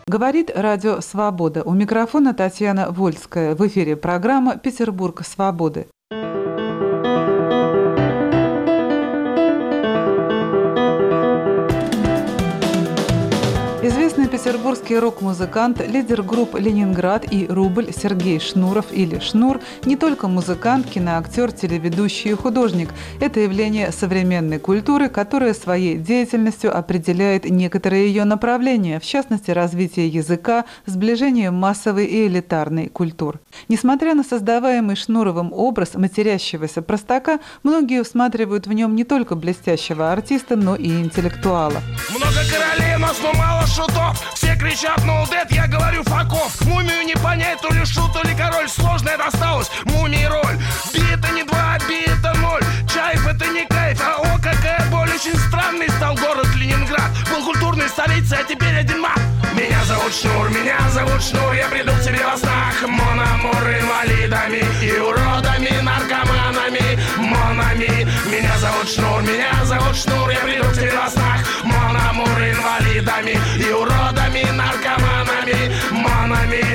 Говорит Радио Свобода. У микрофона Татьяна Вольская. В эфире программа «Петербург свободы». Известный петербургский рок-музыкант, лидер групп «Ленинград» и «Рубль» Сергей Шнуров или Шнур не только музыкант, киноактер, телеведущий и художник. Это явление современной культуры, которое своей деятельностью определяет некоторые ее направления, в частности, развитие языка, сближение массовой и элитарной культур. Несмотря на создаваемый Шнуровым образ матерящегося простака, многие усматривают в нем не только блестящего артиста, но и интеллектуала. Много королей, но мало шутов. Все кричат «no dead», я говорю «факов». Мумию не понять, то ли шут, то ли король. Сложная досталась мумии роль. Би-то не 2, би-то 0. Чайф это не кайф, а о, какая боль. Очень странный стал город Ленинград. Был культурной столицей, а теперь один мат. Меня зовут Шнур, я приду к тебе во снах. Мон амур, инвалидами и уродами, наркоманами, монами. Меня зовут Шнур, я приду к тебе во снах. Мон амур, инвалидами и уродами, наркоманами, монами.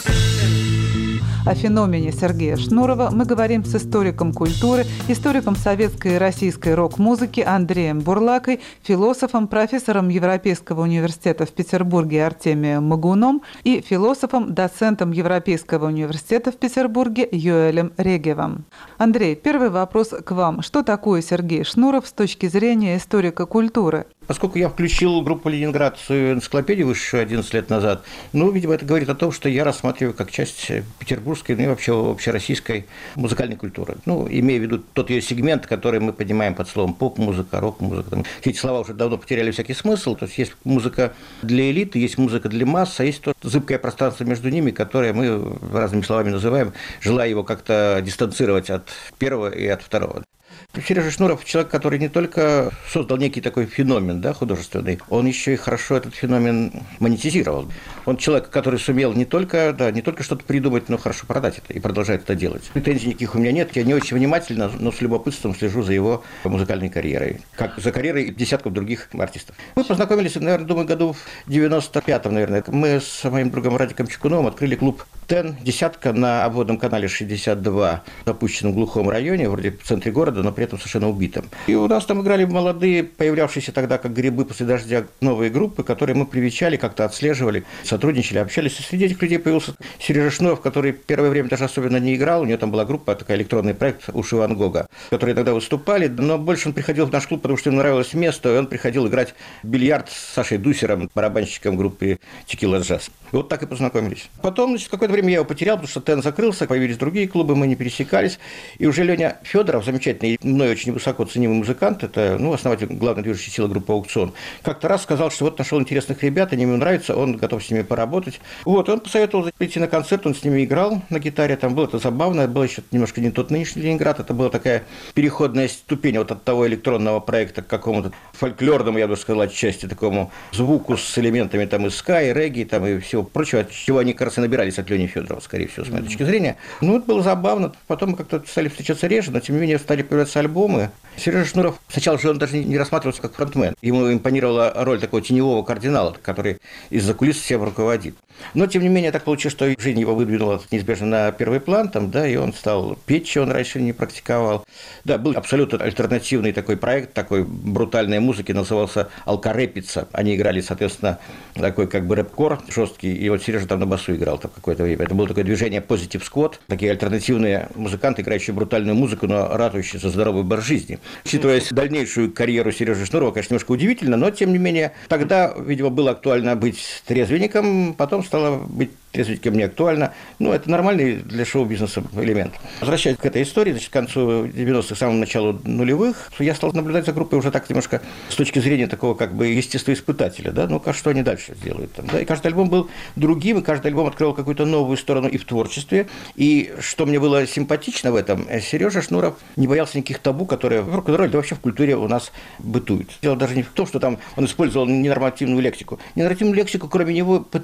О феномене Сергея Шнурова мы говорим с историком культуры, историком советской и российской рок-музыки Андреем Бурлакой, философом, профессором Европейского университета в Петербурге Артемием Магуном и философом, доцентом Европейского университета в Петербурге Йоэлем Регевом. Андрей, первый вопрос к вам. Что такое Сергей Шнуров с точки зрения историка культуры? Поскольку я включил группу «Ленинград» в свою энциклопедию высшую 11 лет назад, видимо, это говорит о том, что я рассматриваю как часть петербургской, и вообще общероссийской музыкальной культуры. Имея в виду тот ее сегмент, который мы понимаем под словом поп-музыка, рок-музыка. Эти слова уже давно потеряли всякий смысл. То есть музыка для элиты, есть музыка для масс, а есть то зыбкое пространство между ними, которое мы разными словами называем, желая его как-то дистанцировать от первого и от второго. Сережа Шнуров – человек, который не только создал некий такой феномен, художественный, он еще и хорошо этот феномен монетизировал. Он человек, который сумел не только что-то придумать, но хорошо продать это и продолжает это делать. Претензий никаких у меня нет, я не очень внимательно, но с любопытством слежу за его музыкальной карьерой, как за карьерой десятков других артистов. Мы познакомились, наверное, думаю, году в 95-м, наверное. Мы с моим другом Радиком Чекуновым открыли клуб «Тен», «Десятка» на обводном канале 62, запущенном в глухом районе, вроде в центре города, но при этом совершенно убитым. И у нас там играли молодые, появлявшиеся тогда как грибы после дождя, новые группы, которые мы привечали, как-то отслеживали, сотрудничали, общались. И среди этих людей появился Сережа Шнуров, который первое время даже особенно не играл. У него там была группа, такая электронный проект «Уши Ван Гога», которые иногда выступали, но больше он приходил в наш клуб, потому что ему нравилось место, и он приходил играть в бильярд с Сашей Дусером, барабанщиком группы «Текила Джаз». И вот так и познакомились. Потом, какое-то время я его потерял, потому что «Тен» закрылся, появились другие клубы, мы не пересекались. И уже Леня Федоров, замечательный, мной очень высоко ценимый музыкант, это основатель, главной движущей силы группы «Аукцион», как-то раз сказал, что вот нашел интересных ребят, они ему нравятся, он готов с ними поработать. Он посоветовал прийти на концерт, он с ними играл на гитаре, там было это забавно, было еще немножко не тот нынешний Ленинград, это была такая переходная ступень от того электронного проекта к какому-то фольклорному, я бы сказал, отчасти такому звуку с элементами там и ска, и регги, там и всего прочего, от чего они, кажется, набирались от Лени Федорова, скорее всего, с моей точки зрения. Это было забавно. Потом мы как-то стали встречаться реже, но тем не менее стали появляться альбомы. Сережа Шнуров сначала же он даже не рассматривался как фронтмен. Ему импонировала роль такого теневого кардинала, который из-за кулис всем руководит. Но, тем не менее, так получилось, что жизнь его выдвинула неизбежно на первый план, и он стал петь, чего он раньше не практиковал. Да, был абсолютно альтернативный такой проект, такой брутальной музыки, назывался «Алкорэпица». Они играли, соответственно, такой как бы рэп-кор жесткий, и вот Сережа там на басу играл там какое-то время. Это было такое движение Positive Squad, такие альтернативные музыканты, играющие брутальную музыку, но ратующие за здоровый образ жизни. Учитывая дальнейшую карьеру Сережи Шнурова, конечно, немножко удивительно, но, тем не менее, тогда, видимо, было актуально быть трезвенником, потом стало быть трезвенником не актуально. Это нормальный для шоу-бизнеса элемент. Возвращаясь к этой истории, к концу 90-х, самому началу нулевых, я стал наблюдать за группой уже так немножко с точки зрения такого как бы естествоиспытателя, что они дальше сделают. И каждый альбом был другим, и каждый альбом открыл какую-то новую сторону и в творчестве. И что мне было симпатично в этом, Сережа Шнуров не боялся никаких табу, которые в рок-н-ролле, да вообще в культуре у нас бытуют. Дело даже не в том, что там он использовал ненормативную лексику. Ненормативную лексику, кроме него, пытались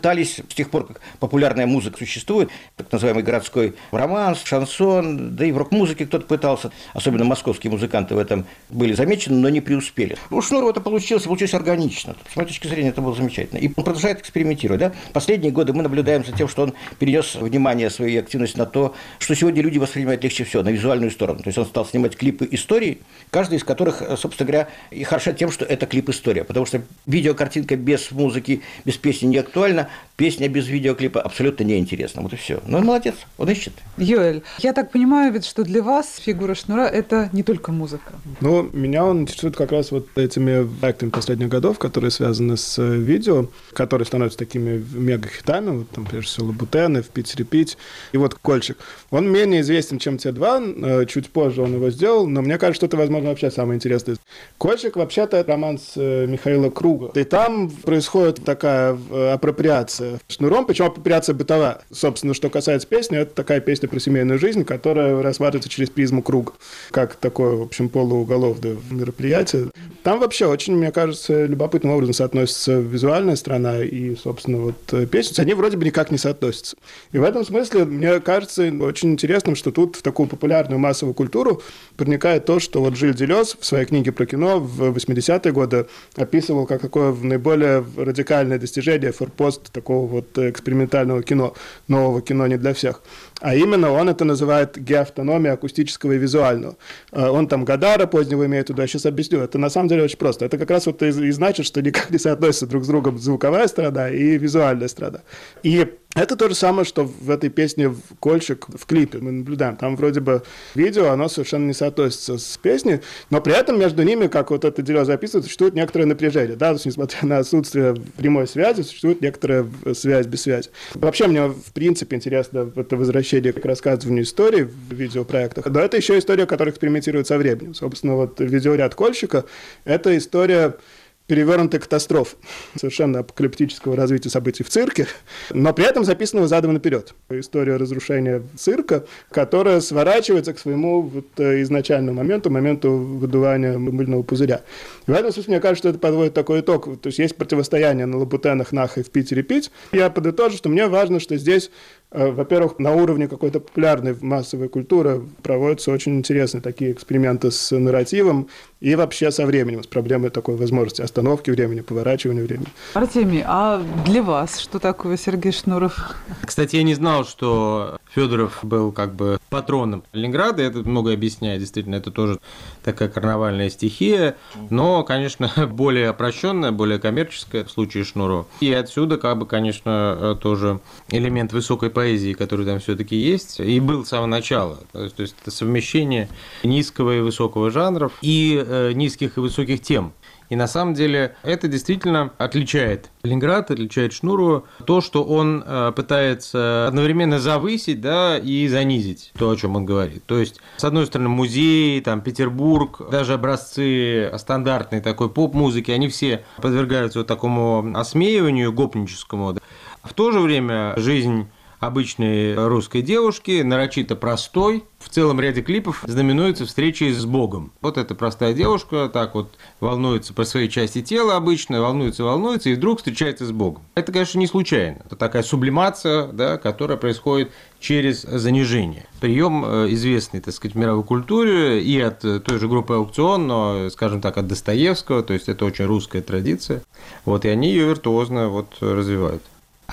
С тех пор, как популярная музыка существует, так называемый городской романс, шансон, да и в рок-музыке кто-то пытался, особенно московские музыканты в этом были замечены, но не преуспели. У Шнурова это получилось органично. С моей точки зрения, это было замечательно. И он продолжает экспериментировать. Да? Последние годы мы наблюдаем за тем, что он перенес внимание своей активности на то, что сегодня люди воспринимают легче всего, на визуальную сторону. То есть он стал снимать клипы истории, каждый из которых, собственно говоря, и хороша тем, что это клип-история. Потому что видеокартинка без музыки, без песни не актуальна, песня без видеоклипа абсолютно неинтересна. Вот и все. Но он молодец, он ищет. Йоэль, я так понимаю, ведь, что для вас фигура Шнура – это не только музыка. Ну, меня он интересует как раз вот этими проектами последних годов, которые связаны с видео, которые становятся такими мега-хитами, вот там, прежде всего, «Лабутены», «В Питере пить», и вот «Кольчик». Он менее известен, чем те два, чуть позже он его сделал, но мне кажется, что это, возможно, вообще самое интересное. «Кольчик» вообще-то романс Михаила Круга, и там происходит такая апроприация Шнуром, причем апроприация бытовая. Собственно, что касается песни, это такая песня про семейную жизнь, которая рассматривается через призму Круга, как такое, в общем, полууголовное мероприятие. Там вообще очень, мне кажется, любопытным образом соотносится визуальная сторона и, собственно, вот песня. Они вроде бы никак не соотносятся. И в этом смысле, мне кажется, очень интересным, что тут в такую популярную массовую культуру проникает то, что вот Жиль Делез в своей книге про кино в 80-е годы описывал как такое наиболее радикальное достижение, форпост такого вот экспериментального кино, нового кино не для всех. А именно он это называет геоавтономией акустического и визуального. Он там Годара позднего имеет в виду, я сейчас объясню. Это на самом деле очень просто. Это как раз вот и значит, что никак не соотносятся друг с другом звуковая сторона и визуальная сторона. И это то же самое, что в этой песне «Кольчик» в клипе мы наблюдаем. Там вроде бы видео, оно совершенно не соотносится с песней, но при этом между ними, как вот это дело записывает, существует некоторое напряжение. Да? То есть, несмотря на отсутствие прямой связи, существует некоторая связь без связи. Вообще мне, в принципе, интересно это возвращение к рассказыванию истории в видеопроектах. Но это еще история, которая экспериментирует со временем. Собственно, вот видеоряд «Кольчика» — это история перевернутой катастрофы, совершенно апокалиптического развития событий в цирке, но при этом записанного задом наперед. История разрушения цирка, которая сворачивается к своему вот изначальному моменту выдувания мыльного пузыря. И в этом смысле, мне кажется, что это подводит такой итог. То есть есть противостояние на Лабутенах, Нах и в Питере пить. Я подытожу, что мне важно, что здесь, во-первых, на уровне какой-то популярной массовой культуры проводятся очень интересные такие эксперименты с нарративом и вообще со временем, с проблемой такой возможности остановки времени, поворачивания времени. Артемий, а для вас что такое Сергей Шнуров? Кстати, я не знал, что Федоров был как бы патроном Ленинграда, это многое объясняет, действительно, это тоже такая карнавальная стихия, но, конечно, более опрощенная, более коммерческая в случае Шнурова. И отсюда, как бы, конечно, тоже элемент высокой поэзии, который там все-таки есть, и был с самого начала. То есть это совмещение низкого и высокого жанров и низких и высоких тем. И на самом деле это действительно отличает Ленинград, отличает Шнурова, то, что он пытается одновременно завысить, да, и занизить то, о чем он говорит. То есть, с одной стороны, музей, там, Петербург, даже образцы стандартной такой поп-музыки, они все подвергаются вот такому осмеиванию гопническому. В то же время жизнь обычной русской девушки, нарочито простой, в целом ряде клипов знаменуется встречей с Богом. Вот эта простая девушка так вот волнуется по своей части тела обычно, волнуется, и вдруг встречается с Богом. Это, конечно, не случайно. Это такая сублимация, да, которая происходит через занижение. Прием известный, так сказать, в мировой культуре и от той же группы «Аукцион», но, скажем так, от Достоевского, то есть это очень русская традиция. Вот, и они ее виртуозно вот развивают.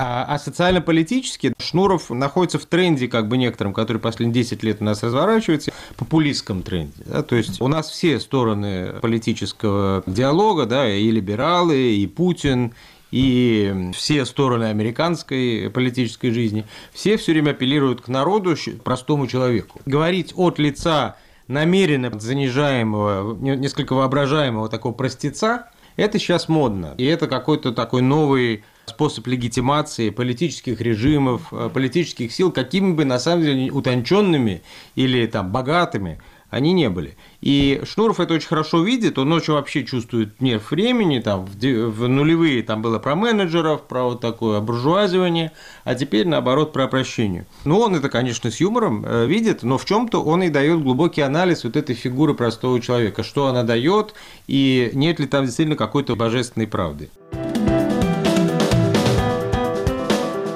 А социально-политически Шнуров находится в тренде, как бы некоторым, который последние 10 лет у нас разворачивается, популистском тренде. Да? То есть у нас все стороны политического диалога, да, и либералы, и Путин, и все стороны американской политической жизни, все время апеллируют к народу, простому человеку. Говорить от лица намеренно занижаемого, несколько воображаемого такого простеца, это сейчас модно. И это какой-то такой новый способ легитимации политических режимов, политических сил, какими бы на самом деле утонченными или там богатыми они не были. И Шнуров это очень хорошо видит, он очень вообще чувствует нерв времени, там, в нулевые там было про менеджеров, про вот такое буржуазивание, а теперь, наоборот, про опрощение. Ну, он это, конечно, с юмором видит, но в чем-то он и дает глубокий анализ вот этой фигуры простого человека, что она дает, и нет ли там действительно какой-то божественной правды.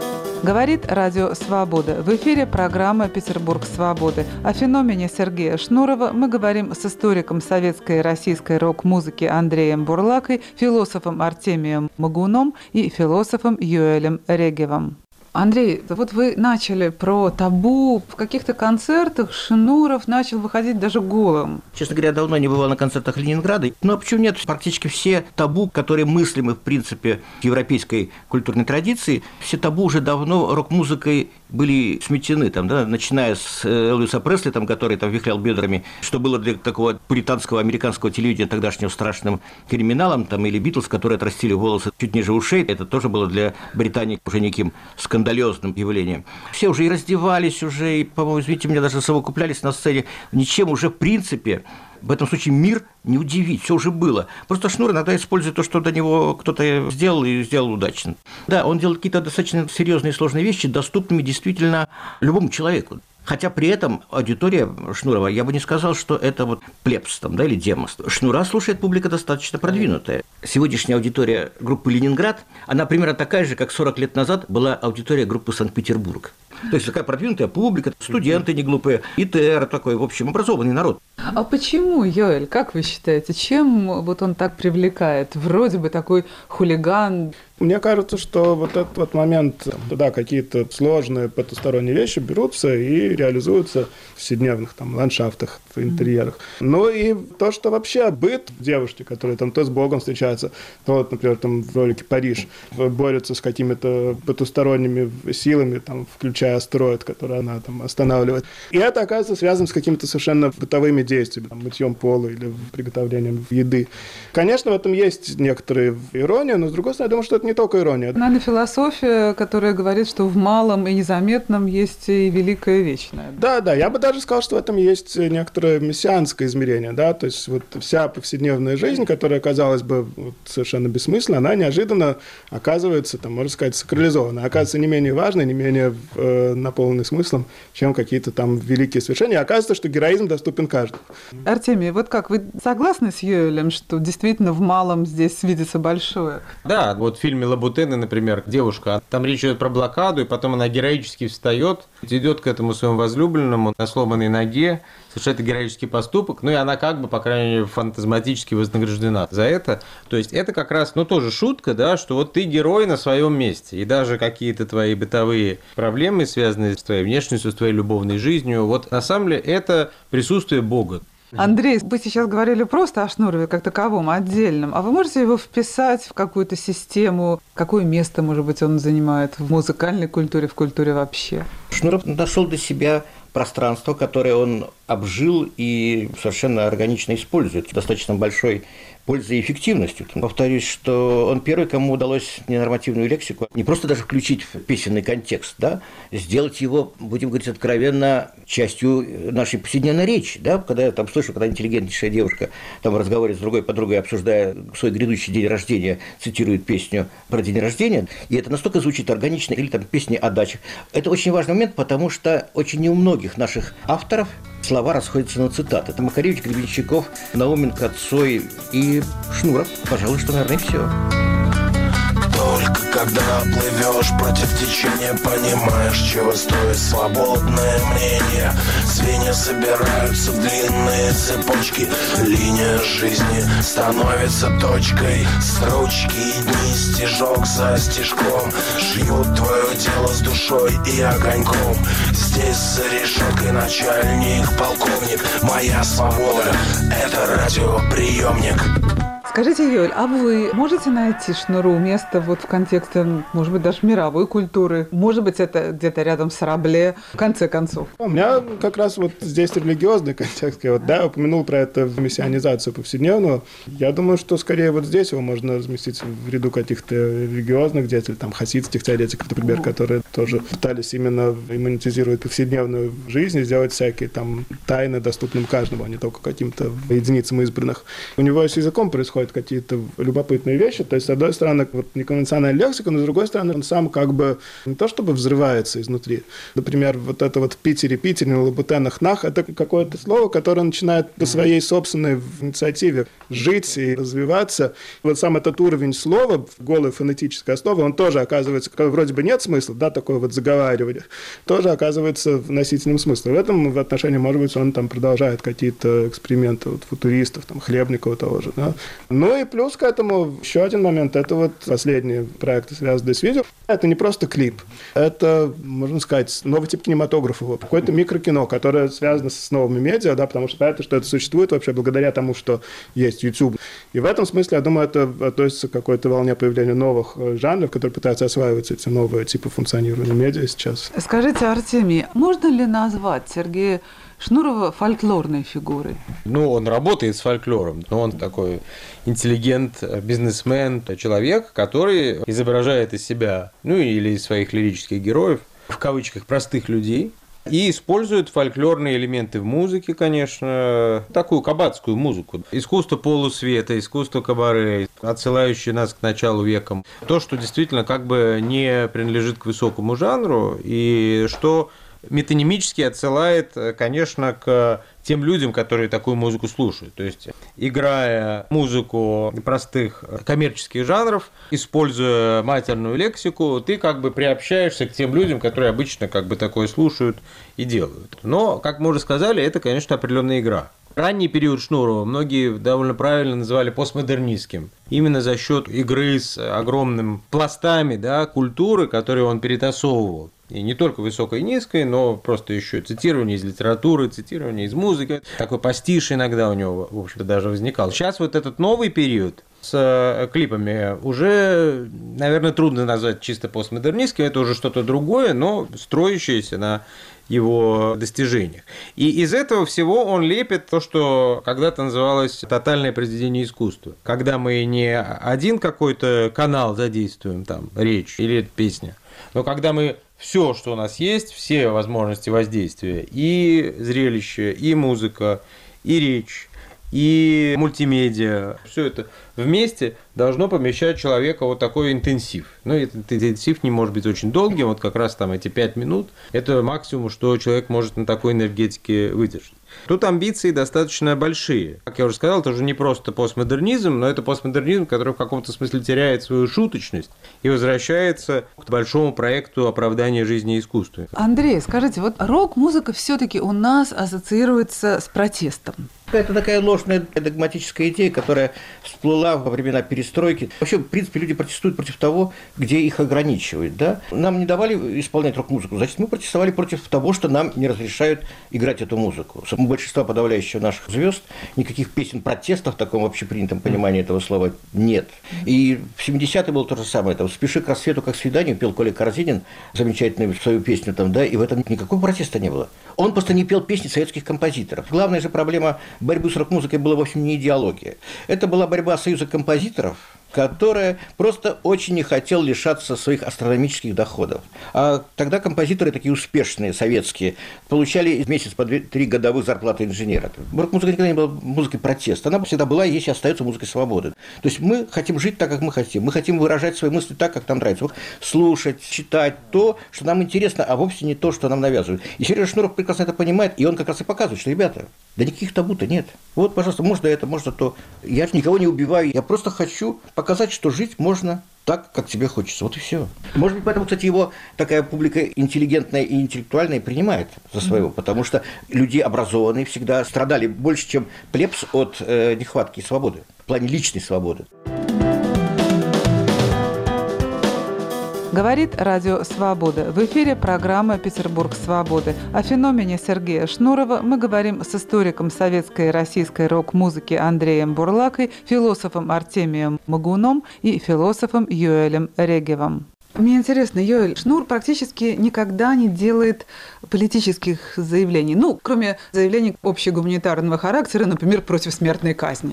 Говорит Радио Свобода. В эфире программа «Петербург свободы». О феномене Сергея Шнурова мы говорим с историком советской и российской рок-музыки Андреем Бурлакой, философом Артемием Магуном и философом Йоэлем Регевом. Андрей, вот вы начали про табу. В каких-то концертах Шнуров начал выходить даже голым. Честно говоря, давно не бывал на концертах Ленинграда. Но почему нет? Практически все табу, которые мыслимы, в принципе, в европейской культурной традиции, все табу уже давно рок-музыкой были сметены, там, да, начиная с Элвиса Пресли, там, который там вихлял бедрами, что было для такого пуританского американского телевидения тогдашнего страшным криминалом, там, или Битлз, которые отрастили волосы чуть ниже ушей, это тоже было для Британии уже неким скандалёзным явлением. Все уже и раздевались уже, и, по-моему, извините меня, даже совокуплялись на сцене, ничем уже в принципе. В этом случае мир не удивить, все уже было. Просто Шнур иногда использует то, что до него кто-то сделал и сделал удачно. Да, он делает какие-то достаточно серьезные и сложные вещи, доступными действительно любому человеку. Хотя при этом аудитория Шнурова, я бы не сказал, что это вот плебс там, да, или демос. Шнура слушает публика достаточно продвинутая. Сегодняшняя аудитория группы «Ленинград», она примерно такая же, как 40 лет назад была аудитория группы «Санкт-Петербург». То есть такая продвинутая публика, студенты не глупые, ИТР такой, в общем, образованный народ. А почему, Йоэль, как вы считаете, чем вот он так привлекает? Вроде бы такой хулиган. Мне кажется, что вот этот вот момент, туда какие-то сложные потусторонние вещи берутся и реализуются в повседневных там ландшафтах, в интерьерах. Ну и то, что вообще быт девушки, которые там то с Богом встречаются, то вот, например, там в ролике «Париж» борются с какими-то потусторонними силами, там, включая астероид, который она там останавливает. И это, оказывается, связано с какими-то совершенно бытовыми действиями, там, мытьем пола или приготовлением еды. Конечно, в этом есть некоторая ирония, но, с другой стороны, я думаю, что это не только ирония. Наверное, философия, которая говорит, что в малом и незаметном есть и великое вечное. Да, я бы даже сказал, что в этом есть некоторое мессианское измерение, да, то есть вот вся повседневная жизнь, которая, казалось бы, вот, совершенно бессмысленна, она неожиданно оказывается, там, можно сказать, сакрализована, оказывается не менее важной, не менее наполненной смыслом, чем какие-то там великие свершения. И оказывается, что героизм доступен каждому. Артемий, вот как, вы согласны с Йоэлем, что действительно в малом здесь видится большое? Да, вот в фильме «Лабутены», например, девушка, там речь идет про блокаду, и потом она героически встает, идет к этому своему возлюбленному на сломанной ноге, совершает героический поступок, ну и она как бы, по крайней мере, фантазматически вознаграждена за это. То есть это как раз, ну тоже шутка, да, что вот ты герой на своем месте, и даже какие-то твои бытовые проблемы, связанные с твоей внешностью, с твоей любовной жизнью, вот на самом деле это присутствие Бога. Андрей, вы сейчас говорили просто о Шнурове как таковом, отдельном. А вы можете его вписать в какую-то систему? Какое место, может быть, он занимает в музыкальной культуре, в культуре вообще? Шнуров нашел для себя пространство, которое он обжил и совершенно органично использует, с достаточно большой пользой и эффективностью. Повторюсь, что он первый, кому удалось ненормативную лексику не просто даже включить в песенный контекст, да, сделать его, будем говорить откровенно, частью нашей повседневной речи. Да, когда я там слышу, когда интеллигентнейшая девушка там в разговоре с другой подругой, обсуждая свой грядущий день рождения, цитирует песню про день рождения, и это настолько звучит органично, или там песни о дачах. Это очень важный момент, потому что очень не у многих наших авторов слова расходятся на цитаты. Это Макаревич, Гребенщиков, Науменко, Цой и Шнуров. Пожалуй, что, наверное, все. Только когда плывешь против течения, понимаешь, чего стоит свободное мнение. Звенья собираются в длинные цепочки, линия жизни становится точкой. Строчки и дни, стежок за стежком, шьют твое тело с душой и огоньком. Здесь за решеткой начальник, полковник. Моя свобода — это радиоприемник. Скажите, Йоэль, а вы можете найти Шнуру место вот в контексте, может быть, даже мировой культуры? Может быть, это где-то рядом с Рабле, в конце концов? У меня как раз вот здесь религиозный контекст. Я вот, да, упомянул про это мессианизацию повседневного. Я думаю, что скорее вот здесь его можно разместить в ряду каких-то религиозных деятелей, там, хасидских теоретиков, например, которые тоже пытались именно монетизировать повседневную жизнь и сделать всякие там тайны доступным каждому, а не только каким-то единицам избранных. У него с языком происходит находит какие-то любопытные вещи. То есть, с одной стороны, вот неконвенциональная лексика, но с другой стороны, он сам как бы не то чтобы взрывается изнутри. Например, вот это вот в Питере, на лабутенах, нах, это какое-то слово, которое начинает по своей собственной инициативе жить и развиваться. Вот сам этот уровень слова, голое фонетическое слово, он тоже оказывается, вроде бы нет смысла, да, такое вот заговаривание, тоже оказывается носителем смысла. В этом отношении, может быть, он там продолжает какие-то эксперименты вот, футуристов, там, Хлебникова того же. Да. Ну и плюс к этому еще один момент, это вот последние проекты, связанные с видео. Это не просто клип, это, можно сказать, новый тип кинематографа, вот, какое-то микрокино, которое связано с новыми медиа, да, потому что понятно, что это существует вообще благодаря тому, что есть YouTube. И в этом смысле, я думаю, это относится к какой-то волне появления новых жанров, которые пытаются осваивать эти новые типы функционирования медиа сейчас. Скажите, Артемий, можно ли назвать Сергея Шнурова фольклорной фигурой? Ну, он работает с фольклором, но он такой интеллигент, бизнесмен, человек, который изображает из себя, ну или из своих лирических героев, в кавычках, простых людей, и использует фольклорные элементы в музыке, конечно, такую кабацкую музыку. Искусство полусвета, искусство кабаре, отсылающее нас к началу века. То, что действительно как бы не принадлежит к высокому жанру, и что метонимически отсылает, конечно, к тем людям, которые такую музыку слушают. То есть, играя музыку простых коммерческих жанров, используя матерную лексику, ты как бы приобщаешься к тем людям, которые обычно как бы такое слушают и делают. Но, как мы уже сказали, это, конечно, определенная игра. Ранний период Шнурова многие довольно правильно называли постмодернистским. Именно за счет игры с огромными пластами, да, культуры, которые он перетасовывал. И не только высокой и низкой, но просто еще цитирование из литературы, цитирование из музыки. Такой пастиш иногда у него, в общем-то, даже возникал. Сейчас вот этот новый период с клипами уже, наверное, трудно назвать чисто постмодернистским. Это уже что-то другое, но строящееся на его достижениях. И из этого всего он лепит то, что когда-то называлось тотальное произведение искусства. Когда мы не один какой-то канал задействуем, там, речь или песня, но когда мы все, что у нас есть, все возможности воздействия, и зрелище, и музыка, и речь, и мультимедиа, все это вместе должно помещать человека вот такой интенсив. Но этот интенсив не может быть очень долгим, вот как раз там эти 5 минут, это максимум, что человек может на такой энергетике выдержать. Тут амбиции достаточно большие. Как я уже сказал, это уже не просто постмодернизм, но это постмодернизм, который в каком-то смысле теряет свою шуточность и возвращается к большому проекту оправдания жизни и искусства. Андрей, скажите, вот рок-музыка все-таки у нас ассоциируется с протестом. Это такая ложная догматическая идея, которая всплыла во времена перестройки. Вообще, в принципе, люди протестуют против того, где их ограничивают. Да? Нам не давали исполнять рок-музыку, значит, мы протестовали против того, что нам не разрешают играть эту музыку. У большинства подавляющего наших звезд никаких песен протеста в таком общепринятом понимании этого слова нет. И в 70-е было то же самое. Там «Спеши к рассвету, как к свиданию» пел Коля Корзинин, замечательную свою песню, там, да, и в этом никакого протеста не было. Он просто не пел песни советских композиторов. Главная же проблема борьбы с рок-музыкой была вовсе не идеология. Это была борьба союза композиторов, который просто очень не хотел лишаться своих астрономических доходов. А тогда композиторы такие успешные, советские, получали в месяц по 2-3 годовых зарплаты инженера. Рок-музыка никогда не была музыкой протеста. Она всегда была и есть и остается музыкой свободы. То есть мы хотим жить так, как мы хотим. Мы хотим выражать свои мысли так, как нам нравится. Слушать, читать то, что нам интересно, а вовсе не то, что нам навязывают. И Сережа Шнуров прекрасно это понимает, и он как раз и показывает, что, ребята, да никаких табу-то нет. Вот, пожалуйста, можно это, можно то. Я же никого не убиваю, я просто хочу показать, что жить можно так, как тебе хочется. Вот и все. Может быть, поэтому, кстати, его такая публика интеллигентная и интеллектуальная принимает за своего, потому что люди образованные всегда страдали больше, чем плебс от нехватки свободы, в плане личной свободы. Говорит Радио Свобода. В эфире программа «Петербург свободы». О феномене Сергея Шнурова мы говорим с историком советской и российской рок-музыки Андреем Бурлакой, философом Артемием Магуном и философом Юэлем Регевом. Мне интересно, Юэль, Шнур практически никогда не делает политических заявлений, ну, кроме заявлений общегуманитарного характера, например, против смертной казни.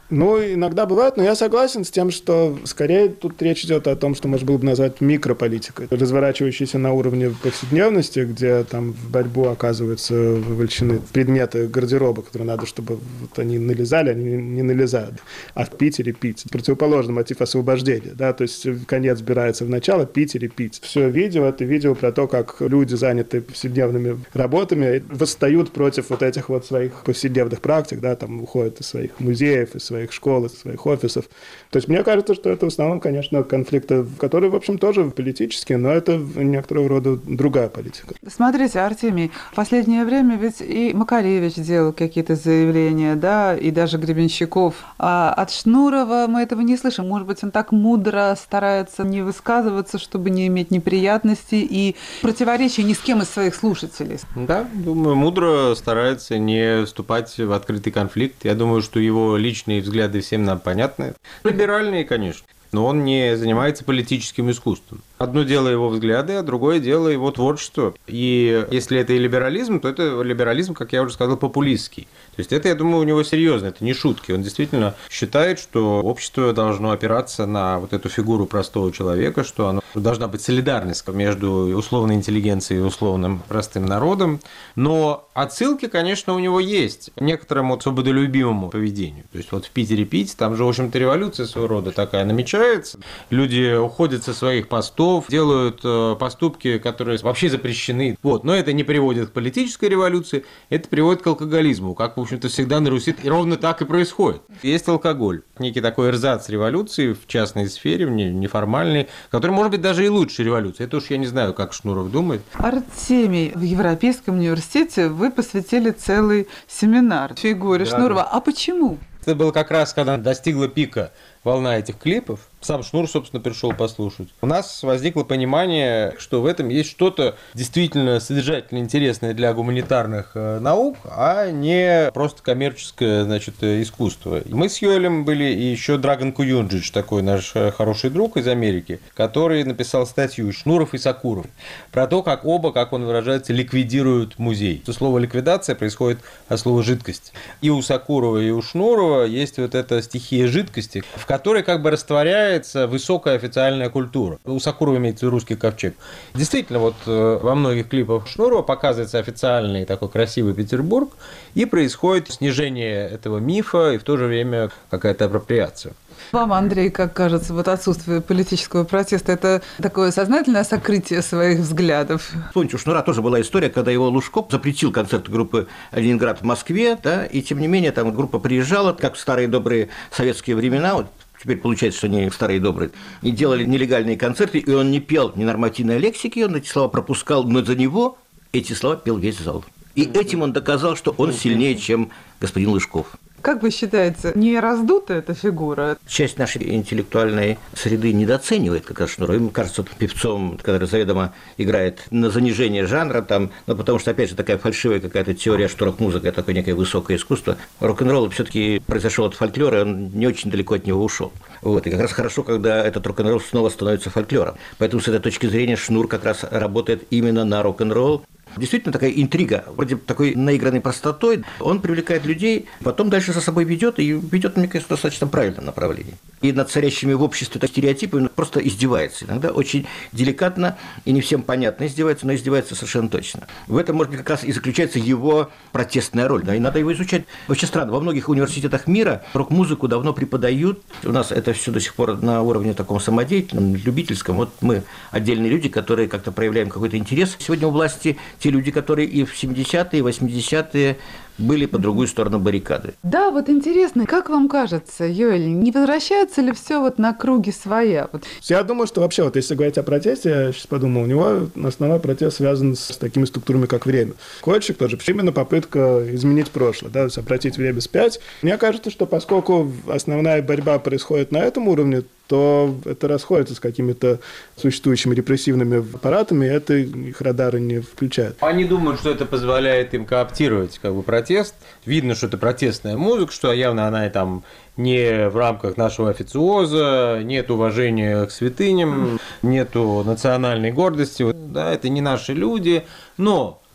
Ну, иногда бывает, но я согласен с тем, что скорее тут речь идет о том, что можно было бы назвать микрополитикой, разворачивающейся на уровне повседневности, где там в борьбу оказываются вовлечены предметы гардероба, которые надо, чтобы вот они налезали, они не налезают. А в Питере пить. Противоположный мотив освобождения, да, то есть конец сбирается в начало, пить или пить. Все видео, это видео про то, как люди, заняты повседневными работами, восстают против вот этих вот своих повседневных практик, да, там уходят из своих музеев, из своих школ, из своих офисов. То есть мне кажется, что это в основном, конечно, конфликты, которые, в общем, тоже политические, но это некоторого рода другая политика. Смотрите, Артемий, в последнее время ведь и Макаревич делал какие-то заявления, да, и даже Гребенщиков. А от Шнурова мы этого не слышим. Может быть, он так мудро старается не высказываться, чтобы не иметь неприятностей и противоречий ни с кем из своих слушателей. Да, думаю, мудро старается не вступать в открытый конфликт. Я думаю, что его личные взгляды всем нам понятны. Либеральные, конечно. Но он не занимается политическим искусством. Одно дело его взгляды, а другое дело его творчество. И если это и либерализм, то это либерализм, как я уже сказал, популистский. То есть это, я думаю, у него серьезно, это не шутки. Он действительно считает, что общество должно опираться на вот эту фигуру простого человека, что оно должна быть солидарность между условной интеллигенцией и условным простым народом. Но отсылки, конечно, у него есть к некоторому свободолюбивому поведению. То есть вот в Питере пить, там же, в общем-то, революция своего рода такая намечается. Люди уходят со своих постов, делают поступки, которые вообще запрещены. Вот. Но это не приводит к политической революции, это приводит к алкоголизму, как, в общем-то, всегда на Руси и ровно так и происходит. Есть алкоголь, некий такой эрзац революции в частной сфере, в неформальной, который может быть даже и лучше революции. Это уж я не знаю, как Шнуров думает. Артемий, в Европейском университете вы посвятили целый семинар фигуре Шнурова. А почему? Это было как раз, когда достигла пика волна этих клипов. Сам Шнур, собственно, пришел послушать. У нас возникло понимание, что в этом есть что-то действительно содержательно интересное для гуманитарных наук, а не просто коммерческое, значит, искусство. Мы с Йоэлем были, и еще Драган Куюнджич, такой наш хороший друг из Америки, который написал статью «Шнуров и Сакуров» про то, как оба, как он выражается, ликвидируют музей. Это слово «ликвидация» происходит от слова «жидкость». И у Сакурова, и у Шнурова есть вот эта стихия жидкости, в которой как бы растворяется высокая официальная культура. У Сакурова имеется в виду русский ковчег. Действительно, вот во многих клипах Шнурова показывается официальный такой красивый Петербург, и происходит снижение этого мифа, и в то же время какая-то апроприация. Вам, Андрей, как кажется, вот отсутствие политического протеста – это такое сознательное сокрытие своих взглядов? Помните, у Шнура тоже была история, когда его Лужков запретил концерт группы «Ленинград» в Москве, да, и тем не менее там группа приезжала, как в старые добрые советские времена, вот, теперь получается, что они старые добрые, и делали нелегальные концерты, и он не пел ненормативной лексики, он эти слова пропускал, но за него эти слова пел весь зал. И этим он доказал, что он сильнее, чем господин Лужков. Как вы считаете, не раздута эта фигура? Часть нашей интеллектуальной среды недооценивает как раз Шнурова. Им кажется певцом, который заведомо играет на занижение жанра, там, но потому что, опять же, такая фальшивая какая-то теория, что рок-музыка – это такое некое высокое искусство. Рок-н-ролл все-таки произошел от фольклора, он не очень далеко от него ушел. Вот. И как раз хорошо, когда этот рок-н-ролл снова становится фольклором. Поэтому с этой точки зрения Шнур как раз работает именно на рок-н-ролл. Действительно такая интрига, вроде такой наигранной простотой. Он привлекает людей, потом дальше за собой ведет, и ведет, мне кажется, в достаточно правильном направлении. И над царящими в обществе стереотипами просто издевается. Иногда очень деликатно и не всем понятно издевается, но издевается совершенно точно. В этом, может быть, как раз и заключается его протестная роль. И надо его изучать. Вообще странно, во многих университетах мира рок-музыку давно преподают. У нас это все до сих пор на уровне таком самодеятельном, любительском. Вот мы отдельные люди, которые как-то проявляем какой-то интерес. Сегодня у власти те люди, которые и в 70-е, и 80-е были по другую сторону баррикады. Да, вот интересно, как вам кажется, Йоэль, не возвращается ли все вот на круги своя? Вот. Я думаю, что вообще, вот если говорить о протесте, я сейчас подумал, у него основной протест связан с такими структурами, как время. Кольчик тоже, именно попытка изменить прошлое, да, обратить время вспять. Мне кажется, что поскольку основная борьба происходит на этом уровне, то это расходится с какими-то существующими репрессивными аппаратами, и это их радары не включает. Они думают, что это позволяет им кооптировать как бы протест. Видно, что это протестная музыка, что явно она и там не в рамках нашего официоза, нет уважения к святыням, нету национальной гордости. Да, это не наши люди, но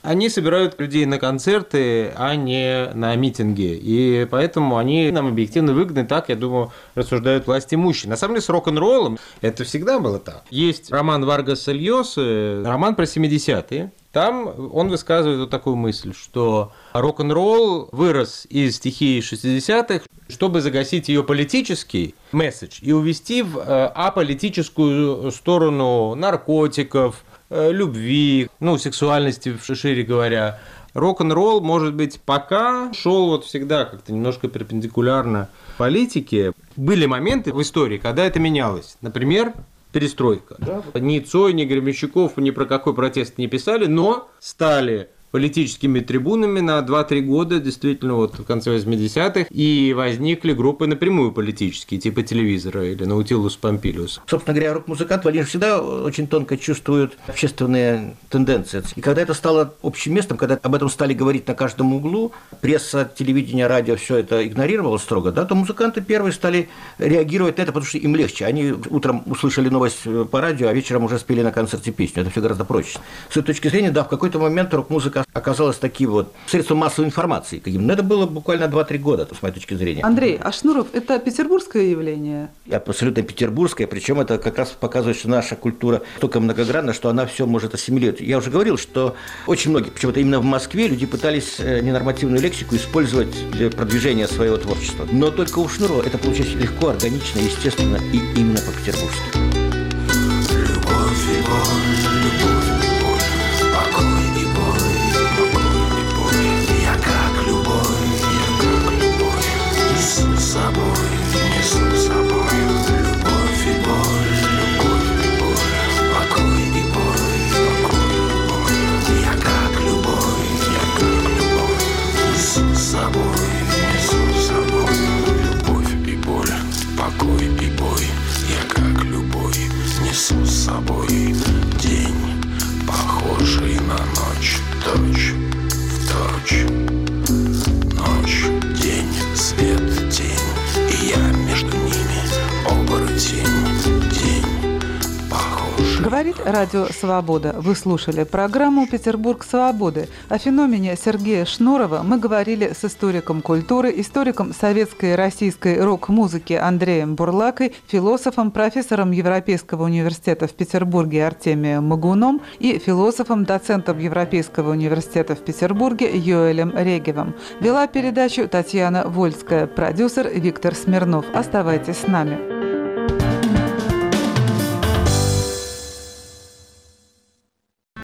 Они собирают людей на концерты, а не на митинги. И поэтому они нам объективно выгодны, так, я думаю, рассуждают власть имущие. На самом деле, с рок-н-роллом это всегда было так. Есть роман Варгаса Льосы, роман про 70-е. Там он высказывает вот такую мысль, что рок-н-ролл вырос из стихии 60-х, чтобы загасить ее политический месседж и увести в аполитическую сторону наркотиков, любви, сексуальности, шире говоря. Рок-н-ролл, может быть, пока шел вот всегда как-то немножко перпендикулярно политике. Были моменты в истории, когда это менялось. Например, перестройка. Да. Ни Цой, ни Гребенщиков ни про какой протест не писали, но стали политическими трибунами на 2-3 года, действительно, вот в конце 80-х, и возникли группы напрямую политические, типа «Телевизора» или «Наутилус Помпилиус». Собственно говоря, рок-музыканты, они всегда очень тонко чувствуют общественные тенденции. И когда это стало общим местом, когда об этом стали говорить на каждом углу, пресса, телевидение, радио все это игнорировало строго, да, то музыканты первые стали реагировать на это, потому что им легче. Они утром услышали новость по радио, а вечером уже спели на концерте песню. Это все гораздо проще. С этой точки зрения, да, в какой-то момент рок-музыка оказалось таким вот средством массовой информации. Но это было буквально 2-3 года, с моей точки зрения. Андрей, а Шнуров – это петербургское явление? Абсолютно петербургское, причем это как раз показывает, что наша культура столько многогранна, что она все может ассимилировать. Я уже говорил, что очень многие, почему-то именно в Москве, люди пытались ненормативную лексику использовать для продвижения своего творчества. Но только у Шнурова это получилось легко, органично, естественно, и именно по-петербургски. Любовь и боль, любовь и боль, покой и боль. Несу с собой любовь и боль, покой и боль, я как любовь, несу с собой любовь и боль, покой и бой, я как любовь, несу с собой день, похожий на ночь, точь в точь. Ночь, день, свет, тень, и я между ними оборотень, день, похож. Говорит Радио Свобода. Вы слушали программу «Петербург свободы». О феномене Сергея Шнурова мы говорили с историком культуры, историком советской и российской рок-музыки Андреем Бурлакой, философом, профессором Европейского университета в Петербурге Артемием Магуном и философом, доцентом Европейского университета в Петербурге Йоэлем Регевым. Вела передачу Татьяна Вольская, продюсер Виктор Смирнов. Оставайтесь с нами.